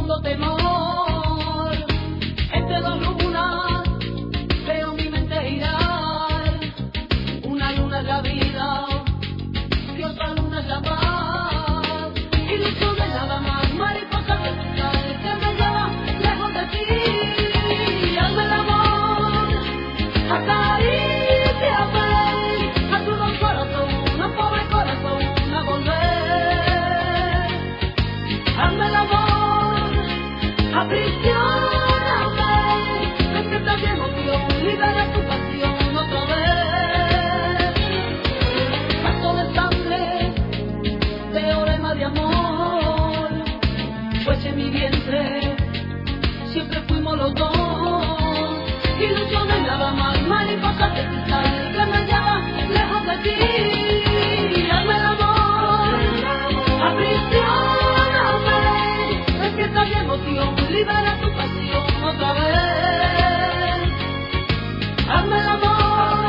hondo temor. Entre dos lunas veo mi mente girar. Una luna es la vida y otra luna es la paz. Ilusiones nada más, mariposas verticales que me llevan lejos de ti. Hazme el amor, acaríciame, ayuda un corazón, un pobre corazón a volver. Hazme el amor, aprisioname, despierta mi emoción, libera tu pasión otra vez. Pacto de sangre, teorema de amor, pues en mi vientre siempre fuimos los dos. Ilusiones nada más, mariposas de cristal que me llevan lejos de ti. Hazme el amor, aprisioname, despierta mi emoción, libera tu pasión otra vez. Hazme el amor,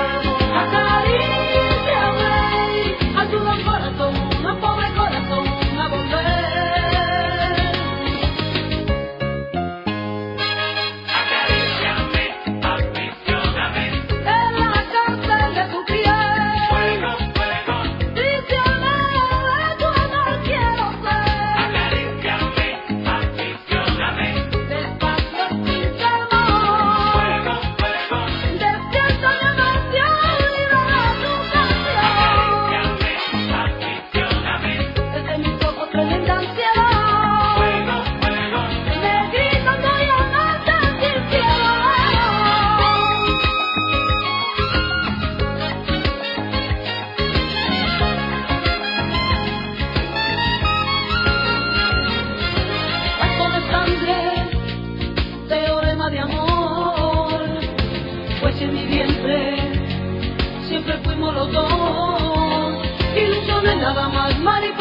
acaríciame, ayuda un corazón, un pobre corazón a volver. En la cárcel de tu piel, prisionero de tu amor quiero ser. Despacio sin temor, despierta mi emoción, libera tu canción. Desde mis ojos tremenda ansiedad, me gritan voy a amarte sin piedad. Pacto de sangre, teorema de amor, pues en mi vientre siempre fuimos los dos. Ilusiones nada más, mariposas